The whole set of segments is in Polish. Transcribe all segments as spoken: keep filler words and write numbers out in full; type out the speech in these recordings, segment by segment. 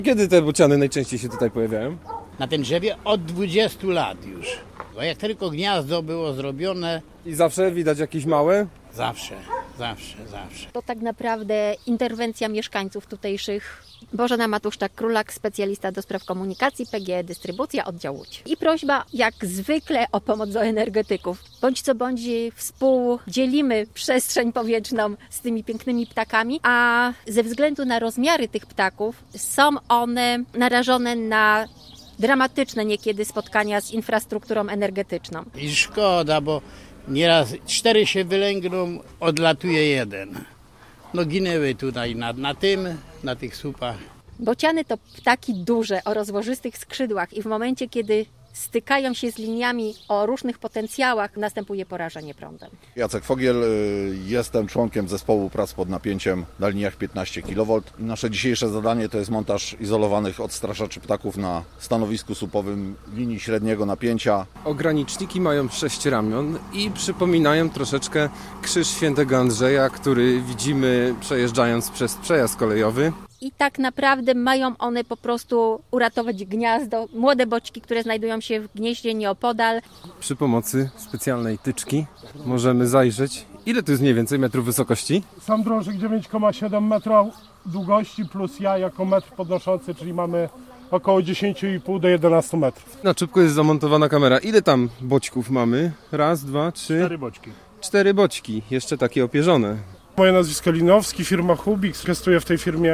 Kiedy te bociany najczęściej się tutaj pojawiają? Na tym drzewie od dwudziestu lat już. Bo jak tylko gniazdo było zrobione, I zawsze widać jakieś małe? zawsze, zawsze, zawsze. To tak naprawdę interwencja mieszkańców tutejszych. Bożena Matuszczak-Królak, specjalista do spraw komunikacji, P G E Dystrybucja, oddział Łódź. I prośba jak zwykle o pomoc do energetyków. Bądź co bądź współdzielimy przestrzeń powietrzną z tymi pięknymi ptakami, a ze względu na rozmiary tych ptaków są one narażone na dramatyczne niekiedy spotkania z infrastrukturą energetyczną. I szkoda, bo nieraz cztery się wylęgną, odlatuje jeden. No ginęły tutaj na, na tym, na tych słupach. Bociany to ptaki duże, o rozłożystych skrzydłach i w momencie, kiedy stykają się z liniami o różnych potencjałach, następuje porażenie prądem. Jacek Fogiel, jestem członkiem zespołu prac pod napięciem na liniach piętnaście kilowolt. Nasze dzisiejsze zadanie to jest montaż izolowanych odstraszaczy ptaków na stanowisku słupowym linii średniego napięcia. Ograniczniki mają sześć ramion i przypominają troszeczkę krzyż świętego Andrzeja, który widzimy przejeżdżając przez przejazd kolejowy. I tak naprawdę mają one po prostu uratować gniazdo, młode boczki, które znajdują się w gnieździe nieopodal. Przy pomocy specjalnej tyczki możemy zajrzeć. Ile to jest mniej więcej metrów wysokości? Sam drążek dziewięć przecinek siedem metrów długości plus ja jako metr podnoszący, czyli mamy około dziesięć przecinek pięć do jedenastu metrów. Na czubku jest zamontowana kamera. Ile tam boćków mamy? Raz, dwa, trzy... Cztery boczki. Cztery boćki, jeszcze takie opierzone. Moje nazwisko Linowski, firma Hubix. Piastuję w tej firmie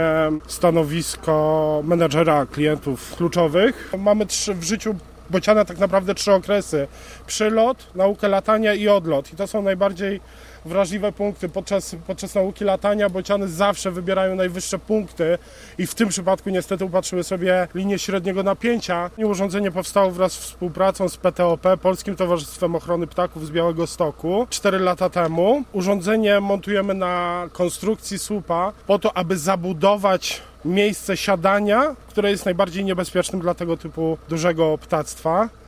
stanowisko menadżera klientów kluczowych. Mamy trzy, w życiu bociana tak naprawdę trzy okresy. Przylot, naukę latania i odlot. I to są najbardziej wrażliwe punkty. Podczas, podczas nauki latania bociany zawsze wybierają najwyższe punkty i w tym przypadku niestety upatrzyły sobie linię średniego napięcia. Urządzenie powstało wraz z współpracą z P T O P, Polskim Towarzystwem Ochrony Ptaków z Białegostoku, cztery lata temu. Urządzenie montujemy na konstrukcji słupa po to, aby zabudować miejsce siadania, które jest najbardziej niebezpiecznym dla tego typu dużego ptactwa.